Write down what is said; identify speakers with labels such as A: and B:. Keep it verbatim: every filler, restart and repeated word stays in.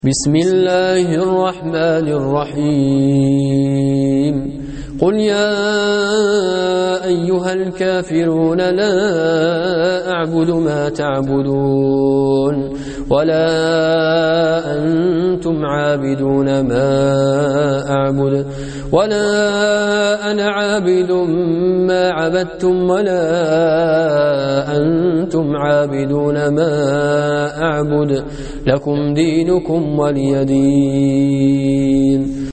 A: بسم الله الرحمن الرحيم قل يا أيها الكافرون لا أعبد ما تعبدون ولا أنتم عابدون ما أعبد ولا أنا عابد ما عبدتم ولا أنتم عابدون ما أعبد لكم دينكم ولي دين.